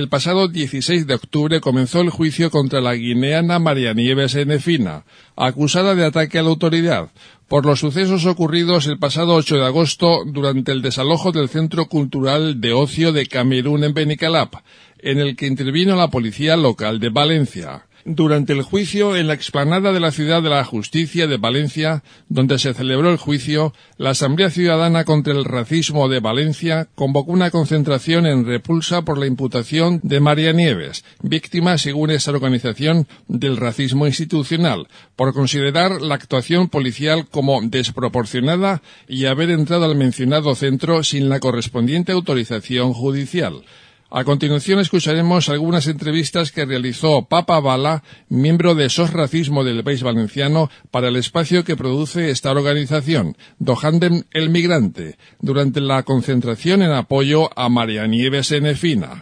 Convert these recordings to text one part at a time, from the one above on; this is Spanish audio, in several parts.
El pasado 16 de octubre comenzó el juicio contra la guineana María Nieves Enefina, acusada de ataque a la autoridad, por los sucesos ocurridos el pasado 8 de agosto durante el desalojo del Centro Cultural de Ocio de Camerún en Benicalap, en el que intervino la policía local de Valencia. Durante el juicio, en la explanada de la Ciudad de la Justicia de Valencia, donde se celebró el juicio, la Asamblea Ciudadana contra el Racismo de Valencia convocó una concentración en repulsa por la imputación de María Nieves, víctima, según esta organización, del racismo institucional, por considerar la actuación policial como desproporcionada y haber entrado al mencionado centro sin la correspondiente autorización judicial. A continuación escucharemos algunas entrevistas que realizó Papa Bala, miembro de SOS Racismo del País Valenciano, para el espacio que produce esta organización, Dohandem el Migrante, durante la concentración en apoyo a María Nieves Enefina.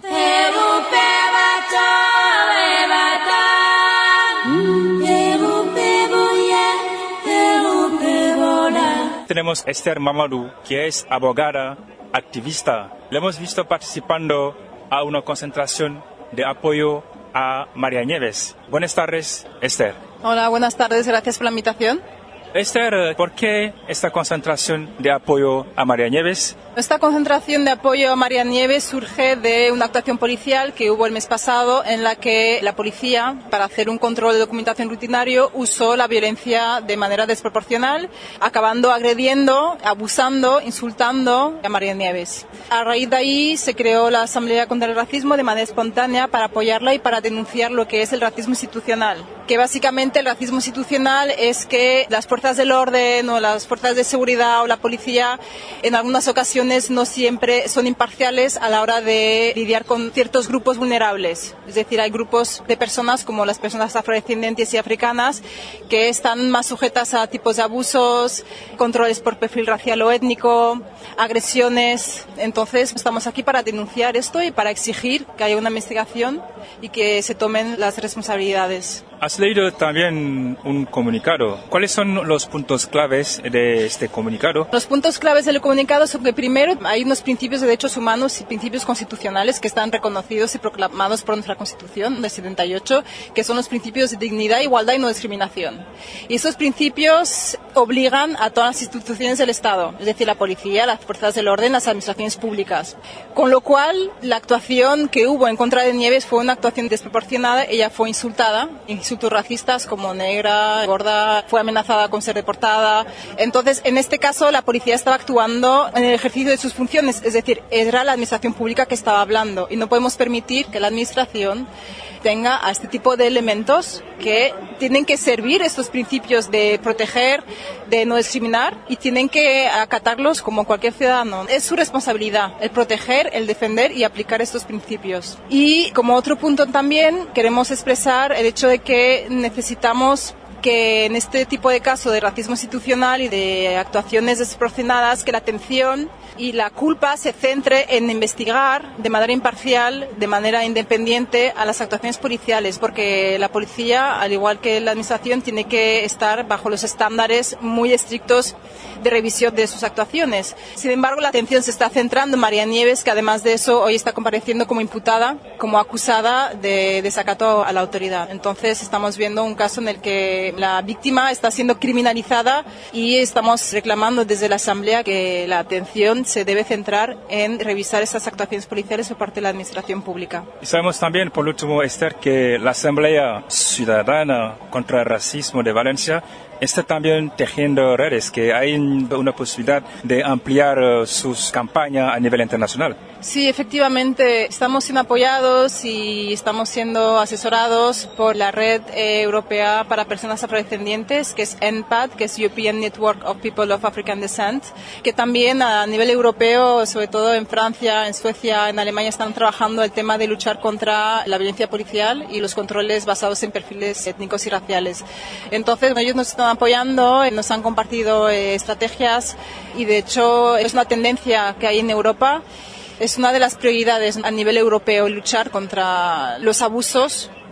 Tenemos a Esther Mamadou, que es abogada, activista. Le hemos visto participando a una concentración de apoyo a María Nieves. Buenas tardes, Esther. Hola, buenas tardes, gracias por la invitación. Esther, ¿por qué esta concentración de apoyo a María Nieves? Esta concentración de apoyo a María Nieves surge de una actuación policial que hubo el mes pasado en la que la policía, para hacer un control de documentación rutinario, usó la violencia de manera desproporcional, acabando agrediendo, abusando, insultando a María Nieves. A raíz de ahí se creó la Asamblea contra el Racismo de manera espontánea para apoyarla y para denunciar lo que es el racismo institucional. Que básicamente el racismo institucional es que las fuerzas del orden o las fuerzas de seguridad o la policía en algunas ocasiones no siempre son imparciales a la hora de lidiar con ciertos grupos vulnerables. Es decir, hay grupos de personas como las personas afrodescendientes y africanas que están más sujetas a tipos de abusos, controles por perfil racial o étnico, agresiones. Entonces estamos aquí para denunciar esto y para exigir que haya una investigación y que se tomen las responsabilidades. Has leído también un comunicado. ¿Cuáles son los puntos claves de este comunicado? Los puntos claves del comunicado son que primero hay unos principios de derechos humanos y principios constitucionales que están reconocidos y proclamados por nuestra Constitución de 78, que son los principios de dignidad, igualdad y no discriminación. Y esos principios obligan a todas las instituciones del Estado, es decir, la policía, las fuerzas del orden, las administraciones públicas. Con lo cual, la actuación que hubo en contra de Nieves fue una actuación desproporcionada. Ella fue insultada, insultos racistas como negra, gorda, fue amenazada con ser deportada. Entonces, en este caso, la policía estaba actuando en el ejercicio de sus funciones, es decir, era la administración pública que estaba hablando y no podemos permitir que la administración tenga a este tipo de elementos que tienen que servir estos principios de proteger, de no discriminar y tienen que acatarlos como cualquier ciudadano. Es su responsabilidad el proteger, el defender y aplicar estos principios. Y como otro punto también queremos expresar el hecho de que necesitamos que en este tipo de casos de racismo institucional y de actuaciones desproporcionadas, que la atención y la culpa se centre en investigar de manera imparcial, de manera independiente a las actuaciones policiales, porque la policía, al igual que la administración, tiene que estar bajo los estándares muy estrictos de revisión de sus actuaciones. Sin embargo, la atención se está centrando en María Nieves, que además de eso hoy está compareciendo como imputada, como acusada de desacato a la autoridad. Entonces estamos viendo un caso en el que la víctima está siendo criminalizada y estamos reclamando desde la Asamblea que la atención se debe centrar en revisar estas actuaciones policiales por parte de la administración pública. Y sabemos también, por último, Esther, que la Asamblea Ciudadana contra el Racismo de Valencia está también tejiendo redes, que hay una posibilidad de ampliar sus campañas a nivel internacional. Sí, efectivamente, estamos siendo apoyados y estamos siendo asesorados por la Red Europea para Personas Afrodescendientes, que es ENPAD, que es European Network of People of African Descent, que también a nivel europeo, sobre todo en Francia, en Suecia, en Alemania, están trabajando el tema de luchar contra la violencia policial y los controles basados en perfiles étnicos y raciales. Entonces, ellos nos están apoyando, nos han compartido estrategias y, de hecho, es una tendencia que hay en Europa. Es una de las prioridades a nivel europeo luchar contra los abusos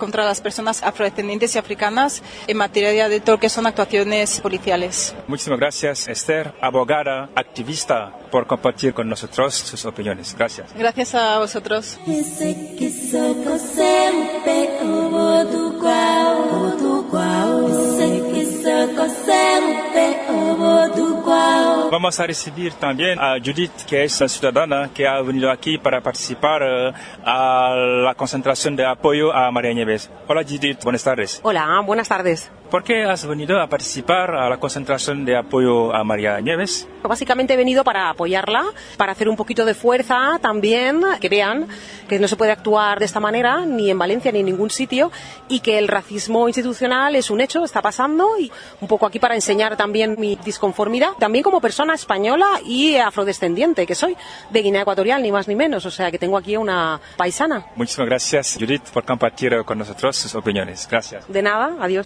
contra las personas afrodescendientes y africanas en materia de todo lo que son actuaciones policiales. Muchísimas gracias, Esther, abogada, activista, por compartir con nosotros sus opiniones. Gracias. Gracias a vosotros. Vamos a recibir también a Judith, que es la ciudadana que ha venido aquí para participar a la concentración de apoyo a María Nieves. Hola Judith, buenas tardes. Hola, buenas tardes. ¿Por qué has venido a participar a la concentración de apoyo a María Nieves? Básicamente he venido para apoyarla, para hacer un poquito de fuerza también, que vean que no se puede actuar de esta manera ni en Valencia ni en ningún sitio y que el racismo institucional es un hecho, está pasando, y un poco aquí para enseñar también mi disconformidad, también como persona española y afrodescendiente que soy, de Guinea Ecuatorial, ni más ni menos, o sea que tengo aquí una paisana. Muchísimas gracias, Judith, por compartir con nosotros sus opiniones. Gracias. De nada, adiós.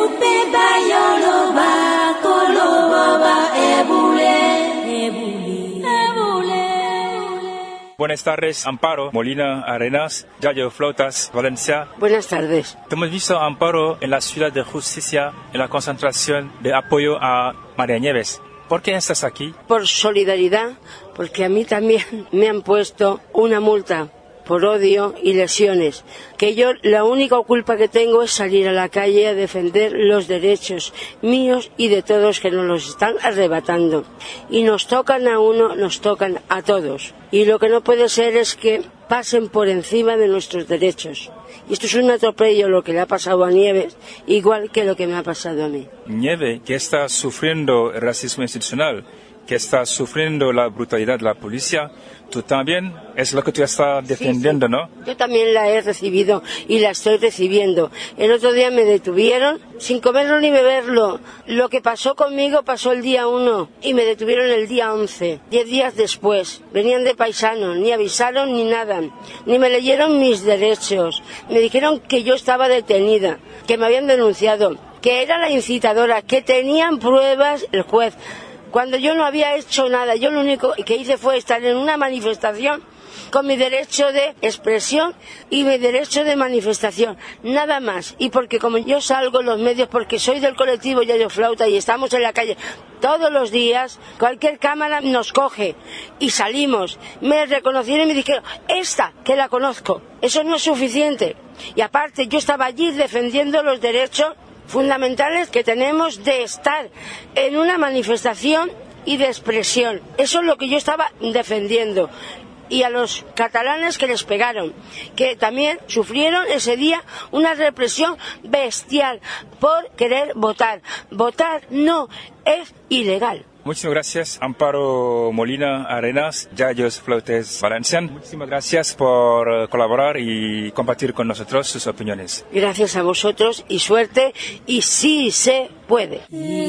Buenas tardes, Amparo Molina Arenas, Yayo Flautas, Valencia. Buenas tardes. Te hemos visto, Amparo, en la Ciudad de Justicia, en la concentración de apoyo a María Nieves. ¿Por qué estás aquí? Por solidaridad, porque a mí también me han puesto una multa por odio y lesiones, que yo la única culpa que tengo es salir a la calle a defender los derechos míos y de todos que nos los están arrebatando. Y nos tocan a uno, nos tocan a todos. Y lo que no puede ser es que pasen por encima de nuestros derechos. Y esto es un atropello lo que le ha pasado a Nieves, igual que lo que me ha pasado a mí. Nieve, que está sufriendo el racismo institucional, que está sufriendo la brutalidad de la policía, tú también, es lo que tú estás defendiendo, sí. ¿No? Yo también la he recibido y la estoy recibiendo. El otro día me detuvieron sin comerlo ni beberlo. Lo que pasó conmigo pasó el día 1 y me detuvieron el día 11, 10 días después. Venían de paisanos, ni avisaron ni nada, ni me leyeron mis derechos. Me dijeron que yo estaba detenida, que me habían denunciado, que era la incitadora, que tenían pruebas el juez. Cuando yo no había hecho nada, yo lo único que hice fue estar en una manifestación con mi derecho de expresión y mi derecho de manifestación, nada más. Y porque como yo salgo en los medios, porque soy del colectivo Yayo Flauta y estamos en la calle todos los días, cualquier cámara nos coge y salimos. Me reconocieron y me dijeron, esta, que la conozco. Eso no es suficiente. Y aparte, yo estaba allí defendiendo los derechos fundamentales que tenemos de estar en una manifestación y de expresión. Eso es lo que yo estaba defendiendo. Y a los catalanes que les pegaron, que también sufrieron ese día una represión bestial por querer votar. Votar no es ilegal. Muchísimas gracias, Amparo Molina Arenas, Yayos Flautas Valencian. Muchísimas gracias por colaborar y compartir con nosotros sus opiniones. Gracias a vosotros y suerte, y sí se puede.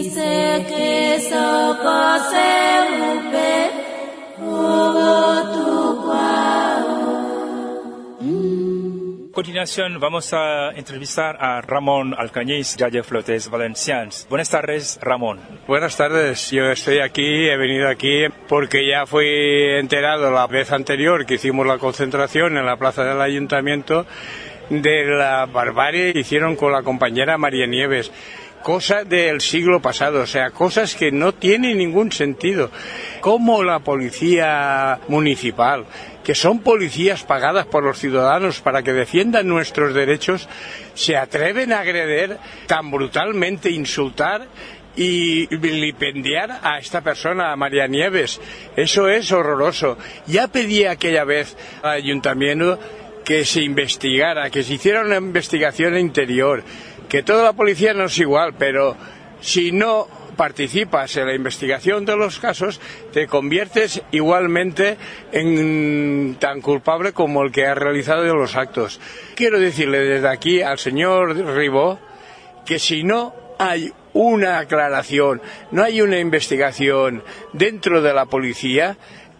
A continuación vamos a entrevistar a Ramón Alcañiz, Yayo Flautas Valencians. Buenas tardes, Ramón. Buenas tardes, yo estoy aquí, he venido aquí porque ya fui enterado la vez anterior que hicimos la concentración en la plaza del ayuntamiento de la barbarie que hicieron con la compañera María Nieves. Cosas del siglo pasado, o sea, cosas que no tienen ningún sentido. Como la policía municipal, que son policías pagadas por los ciudadanos para que defiendan nuestros derechos, se atreven a agredir tan brutalmente, insultar y vilipendiar a esta persona, a María Nieves. Eso es horroroso. Ya pedí aquella vez al ayuntamiento que se investigara, que se hiciera una investigación interior, que toda la policía no es igual, pero si no participas en la investigación de los casos, te conviertes igualmente en tan culpable como el que ha realizado los actos. Quiero decirle desde aquí al señor Ribó que si no hay una aclaración, no hay una investigación dentro de la policía,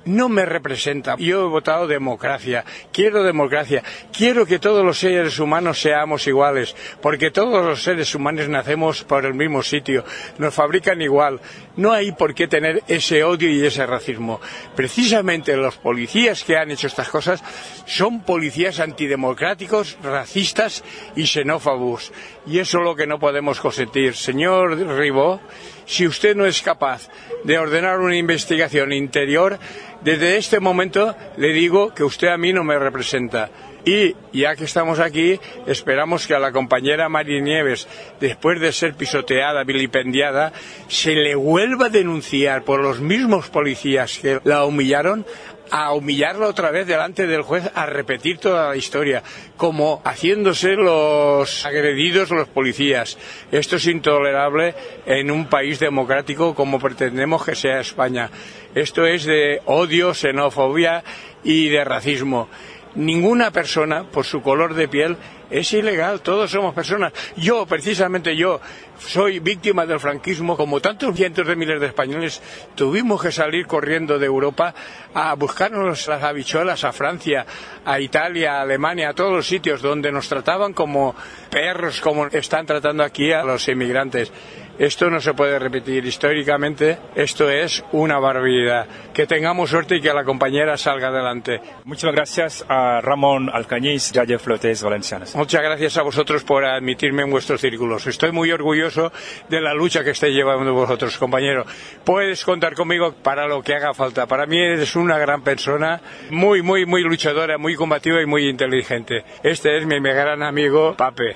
no me representa. Yo he votado democracia, quiero que todos los seres humanos seamos iguales, porque todos los seres humanos nacemos por el mismo sitio, nos fabrican igual, no hay por qué tener ese odio y ese racismo. Precisamente los policías que han hecho estas cosas son policías antidemocráticos, racistas y xenófobos, y eso es lo que no podemos consentir. Señor Ribó, si usted no es capaz de ordenar una investigación interior, desde este momento le digo que usted a mí no me representa. Y ya que estamos aquí, esperamos que a la compañera Mari Nieves, después de ser pisoteada, vilipendiada, se le vuelva a denunciar por los mismos policías que la humillaron, a humillarla otra vez delante del juez, a repetir toda la historia, como haciéndose los agredidos los policías. Esto es intolerable en un país democrático como pretendemos que sea España. Esto es de odio, xenofobia y de racismo. Ninguna persona, por su color de piel, es ilegal, todos somos personas. Yo, precisamente yo, soy víctima del franquismo, como tantos cientos de miles de españoles, tuvimos que salir corriendo de Europa a buscarnos las habichuelas a Francia, a Italia, a Alemania, a todos los sitios donde nos trataban como perros, como están tratando aquí a los inmigrantes. Esto no se puede repetir. Históricamente, esto es una barbaridad. Que tengamos suerte y que la compañera salga adelante. Muchas gracias a Ramón Alcañiz, Yaye Flotes Valencianas. Muchas gracias a vosotros por admitirme en vuestros círculos. Estoy muy orgulloso de la lucha que estáis llevando vosotros, compañero. Puedes contar conmigo para lo que haga falta. Para mí eres una gran persona, muy luchadora, muy combativa y muy inteligente. Este es mi gran amigo, Pape.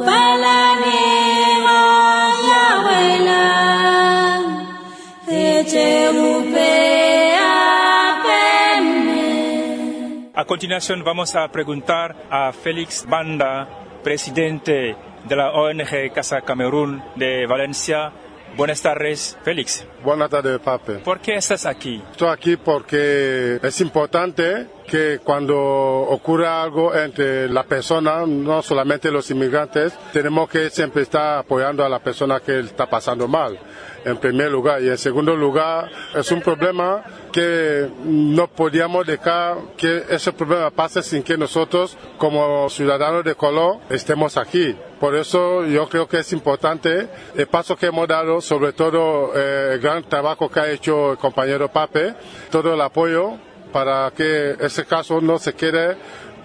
A continuación vamos a preguntar a Félix Banda, presidente de la ONG Casa Camerún de Valencia. Buenas tardes, Félix. Buenas tardes, Pape. ¿Por qué estás aquí? Estoy aquí porque es importante que cuando ocurra algo entre la persona, no solamente los inmigrantes, tenemos que siempre estar apoyando a la persona que está pasando mal, en primer lugar. Y en segundo lugar, es un problema que no podíamos dejar que ese problema pase sin que nosotros, como ciudadanos de color, estemos aquí. Por eso yo creo que es importante el paso que hemos dado, sobre todo el gran trabajo que ha hecho el compañero Pape, todo el apoyo para que ese caso no se quede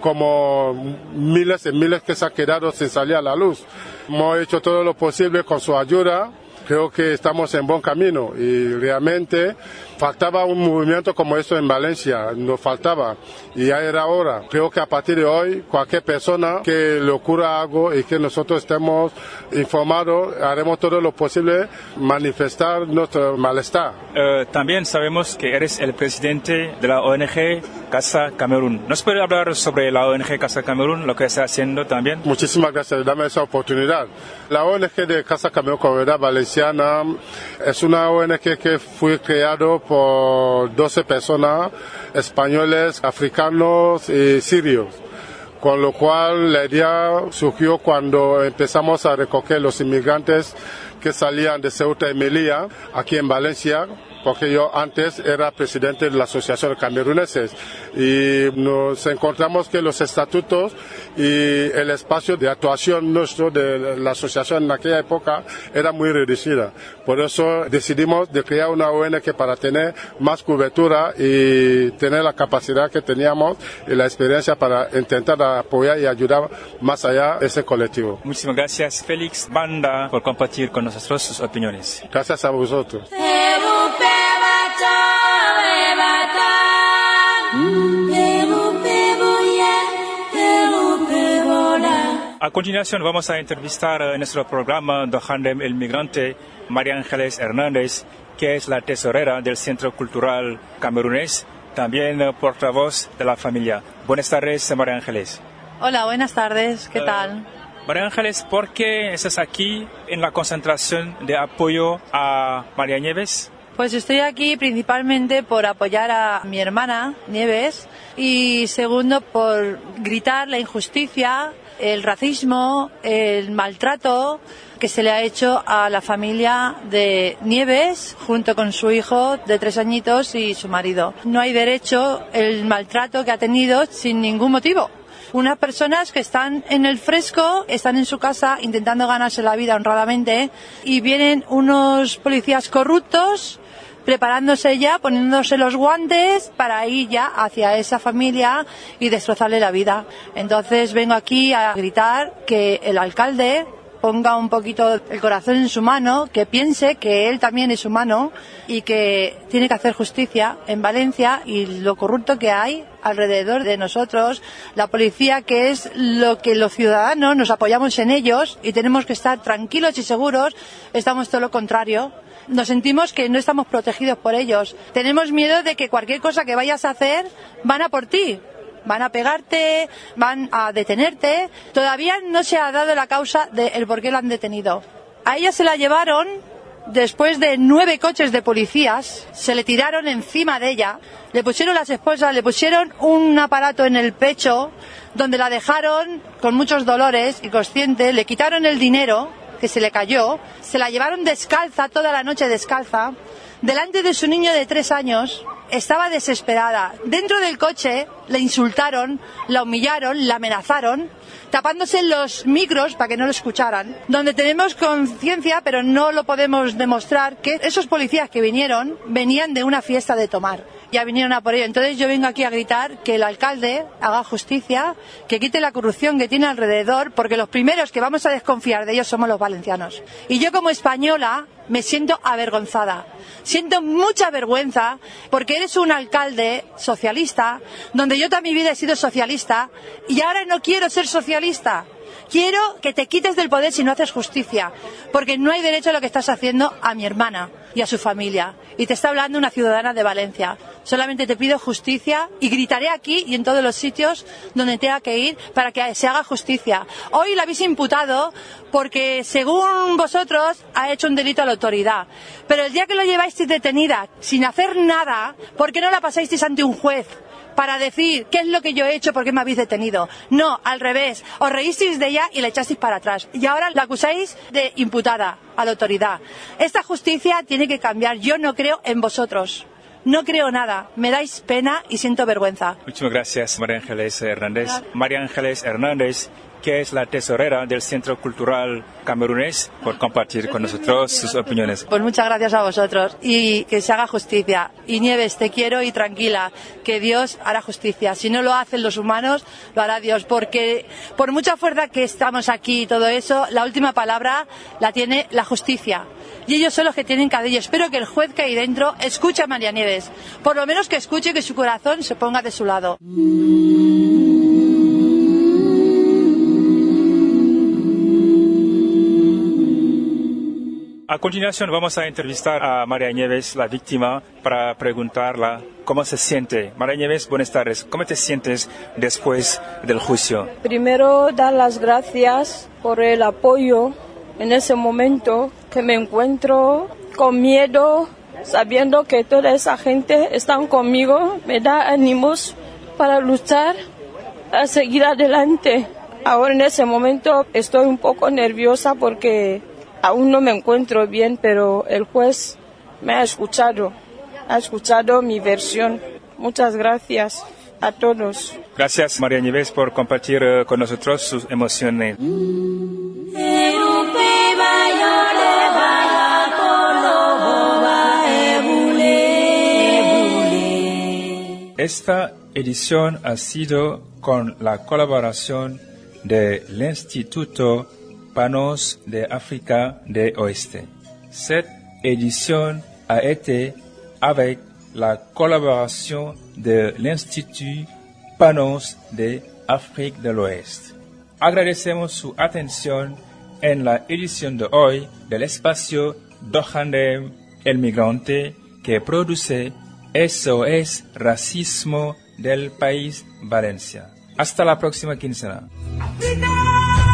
como miles y miles que se han quedado sin salir a la luz. Hemos hecho todo lo posible con su ayuda. Creo que estamos en buen camino y realmente faltaba un movimiento como esto en Valencia, nos faltaba y ya era hora. Creo que a partir de hoy cualquier persona que le ocurra algo y que nosotros estemos informados, haremos todo lo posible manifestar nuestro malestar. También sabemos que eres el presidente de la ONG Casa Camerún. ¿Nos puede hablar sobre la ONG Casa Camerún, lo que está haciendo también? Muchísimas gracias, dame esa oportunidad. La ONG de Casa Camerún Comunidad Valenciana es una ONG que fue creado por 12 personas, españoles, africanos y sirios. Con lo cual la idea surgió cuando empezamos a recoger los inmigrantes que salían de Ceuta y Melilla, aquí en Valencia, porque yo antes era presidente de la Asociación de Cameruneses y nos encontramos que los estatutos y el espacio de actuación nuestro de la asociación en aquella época era muy reducida. Por eso decidimos de crear una ONG para tener más cobertura y tener la capacidad que teníamos y la experiencia para intentar apoyar y ayudar más allá a ese colectivo. Muchísimas gracias, Félix Banda, por compartir con nosotros sus opiniones. Gracias a vosotros. A continuación vamos a entrevistar en nuestro programa de Handem el Migrante María Ángeles Hernández, que es la tesorera del Centro Cultural Camerunés, también portavoz de la familia. Buenas tardes, María Ángeles. Hola, buenas tardes, ¿qué tal? María Ángeles, ¿por qué estás aquí en la concentración de apoyo a María Nieves? Pues estoy aquí principalmente por apoyar a mi hermana Nieves y segundo por gritar la injusticia, el racismo, el maltrato que se le ha hecho a la familia de Nieves junto con su hijo de 3 añitos y su marido. No hay derecho el maltrato que ha tenido sin ningún motivo. Unas personas que están en el fresco, están en su casa intentando ganarse la vida honradamente y vienen unos policías corruptos preparándose ya, poniéndose los guantes para ir ya hacia esa familia y destrozarle la vida. Entonces vengo aquí a gritar que el alcalde ponga un poquito el corazón en su mano, que piense que él también es humano y que tiene que hacer justicia en Valencia y lo corrupto que hay alrededor de nosotros, la policía, que es lo que los ciudadanos nos apoyamos en ellos y tenemos que estar tranquilos y seguros, estamos todo lo contrario. Nos sentimos que no estamos protegidos por ellos. Tenemos miedo de que cualquier cosa que vayas a hacer van a por ti. Van a pegarte, van a detenerte. Todavía no se ha dado la causa del por qué lo han detenido. A ella se la llevaron después de 9 coches de policías, se le tiraron encima de ella, le pusieron las esposas, le pusieron un aparato en el pecho, donde la dejaron con muchos dolores, inconsciente, le quitaron el dinero que se le cayó, se la llevaron descalza, toda la noche descalza, delante de su niño de 3 años. Estaba desesperada. Dentro del coche le insultaron, la humillaron, la amenazaron, tapándose los micros para que no lo escucharan. Donde tenemos conciencia, pero no lo podemos demostrar, que esos policías que vinieron, venían de una fiesta de tomar. Ya vinieron a por ello. Entonces yo vengo aquí a gritar que el alcalde haga justicia, que quite la corrupción que tiene alrededor, porque los primeros que vamos a desconfiar de ellos somos los valencianos. Y yo como española me siento avergonzada. Siento mucha vergüenza porque eres un alcalde socialista, donde yo toda mi vida he sido socialista y ahora no quiero ser socialista. Quiero que te quites del poder si no haces justicia, porque no hay derecho a lo que estás haciendo a mi hermana y a su familia. Y te está hablando una ciudadana de Valencia. Solamente te pido justicia y gritaré aquí y en todos los sitios donde tenga que ir para que se haga justicia. Hoy la habéis imputado porque, según vosotros, ha hecho un delito a la autoridad. Pero el día que lo lleváis detenida sin hacer nada, ¿por qué no la pasáis ante un juez? Para decir qué es lo que yo he hecho, por qué me habéis detenido. No, al revés, os reísteis de ella y la echasteis para atrás. Y ahora la acusáis de imputada a la autoridad. Esta justicia tiene que cambiar. Yo no creo en vosotros. No creo nada. Me dais pena y siento vergüenza. Muchas gracias, María Ángeles Hernández. María Ángeles Hernández, que es la tesorera del Centro Cultural Camerunés, por compartir con nosotros sus opiniones. Pues muchas gracias a vosotros y que se haga justicia. Y Nieves, te quiero y tranquila, que Dios hará justicia. Si no lo hacen los humanos, lo hará Dios, porque por mucha fuerza que estamos aquí y todo eso, la última palabra la tiene la justicia. Y ellos son los que tienen que. Yo espero que el juez que hay dentro escuche a María Nieves. Por lo menos que escuche, que su corazón se ponga de su lado. A continuación vamos a entrevistar a María Nieves, la víctima, para preguntarla cómo se siente. María Nieves, buenas tardes. ¿Cómo te sientes después del juicio? Primero, dar las gracias por el apoyo en ese momento que me encuentro con miedo, sabiendo que toda esa gente está conmigo. Me da ánimos para luchar, a seguir adelante. Ahora en ese momento estoy un poco nerviosa porque aún no me encuentro bien, pero el juez me ha escuchado mi versión. Muchas gracias a todos. Gracias, María Nieves, por compartir con nosotros sus emociones. Esta edición ha sido con la colaboración del Instituto Panos de África de Oeste. Cette édition a été avec la collaboration de l'Institut Panos de África del Oeste. Agradecemos su atención en la edición de hoy del espacio Dohandem el Migrante que produce SOS Racismo del país Valencia. Hasta la próxima quincena.